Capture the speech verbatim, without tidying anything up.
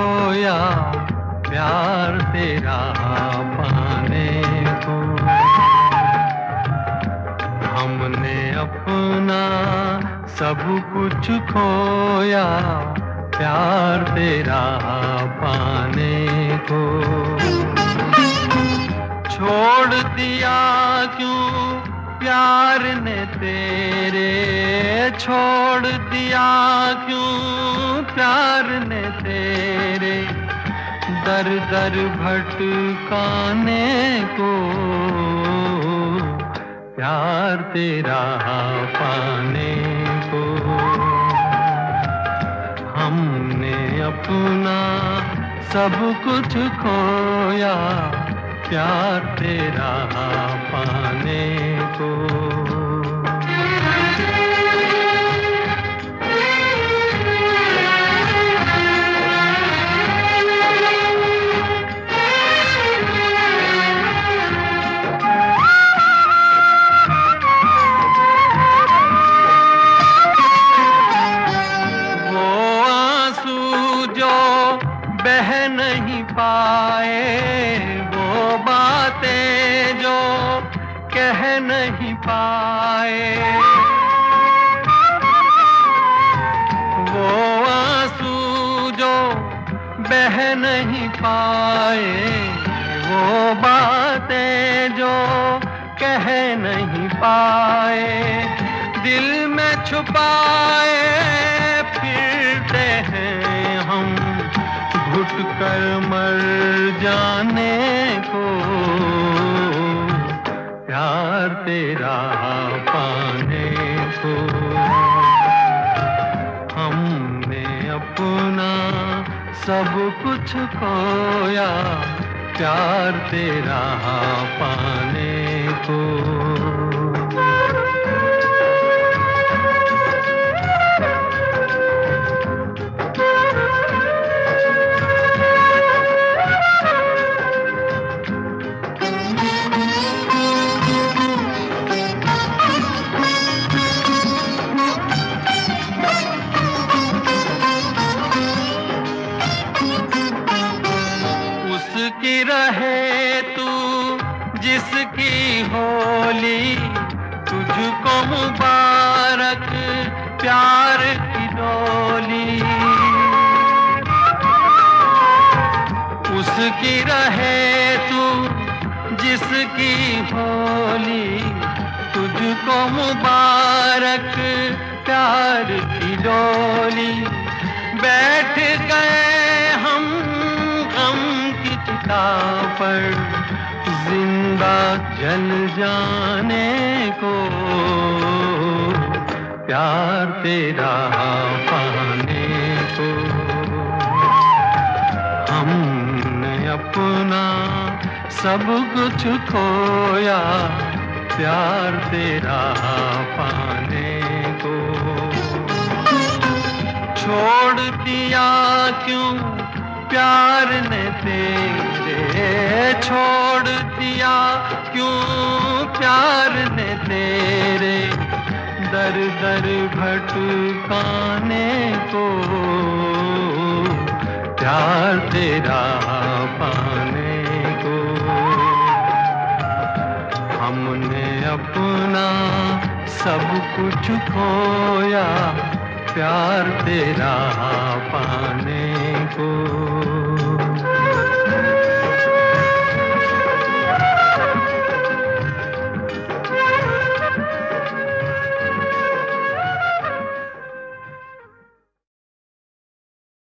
खोया प्यार तेरा पाने को। हमने अपना सब कुछ खोया प्यार तेरा पाने को। छोड़ दिया क्यों प्यार ने तेरे, छोड़ दिया क्यों प्यार ने तेरे, दर दर भटकाने को प्यार तेरा पाने को। हमने अपना सब कुछ खोया प्यार तेरा पाने को। बह नहीं पाए वो बातें जो कह नहीं पाए, वो आंसू जो बह नहीं पाए, वो बातें जो कह नहीं पाए, दिल में छुपाए फिरते हैं हम घुट कर मर जाने को प्यार तेरा पाने को। हमने अपना सब कुछ खोया प्यार तेरा पाने को। उसकी रहे तू जिसकी होली, तुझको मुबारक प्यार की डोली। उसकी रहे तू जिसकी होली, तुझको मुबारक प्यार की डोली। बैठ गए हम गम की चिता पर जिंदा जल जाने को प्यार तेरा पाने को। हमने अपना सब कुछ खोया प्यार तेरा पाने को। छोड़ दिया क्यों प्यार ने तेरे, छोड़ दिया क्यों प्यार ने तेरे, दर दर भटकाने को प्यार तेरा पाने को। हमने अपना सब कुछ खोया प्यार तेरा पाने को।